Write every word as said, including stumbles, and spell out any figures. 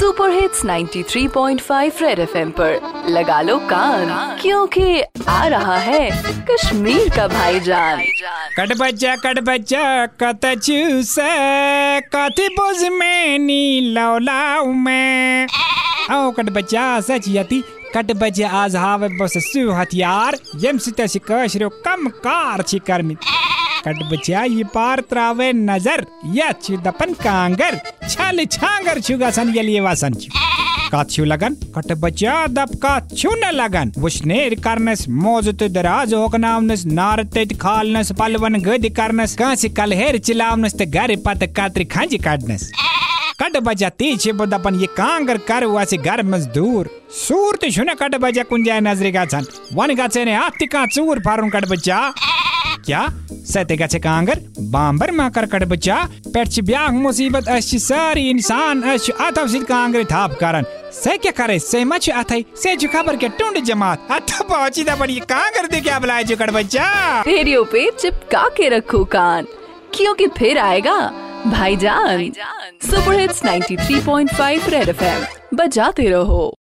Super hits ninety three point five red FM पर लगा लो कान, क्योंकि आ रहा है कश्मीर का भाईजान। कट बच्चा कट बच्चा कत चूस कति बुझ में नी लौलाऊ में आओ कट बच्चा सच यति कट बच्चा आज हावे बस सु हथियार यम सित शिकशरो कम कार छी करमि कट बच्चा ये पार त्रावे नजर या छु दपन कांगर छल छांगर छुगासन यलिए वासन छु का छु लगन कट बच्चा दप का छु न लगन वुश्नेर करनस मौजत दराज होकनावनस नारतेट खालनस पलवन गद करनस कासी कलहेर चिलावनस ते घर पत कात्री खंज काडनस कट बजा तीछे बदपन ये कांगर कर वासे घर मजदूर सूर ते शुने कट बजा कुंजाय नजरे गाछन वन गाछने आती का चूर फारुन कट बच्चा क्या सते गचे कांगर बांबर मा कर कट बच्चा पेट ब्याह मुसीबत अश सारी इंसान अश अथव सिद कांगर थाप करन से क्या करे से मच अथई से जो खबर के टुंड जमात अथ पहुंची दा बड़ी कांगर दे क्या बुलाए जो कट बच्चा रेडियो पे चिपका के रखो कान, क्योंकि फिर आएगा भाईजान। Super hits ninety three point five red FM बजाते रहो।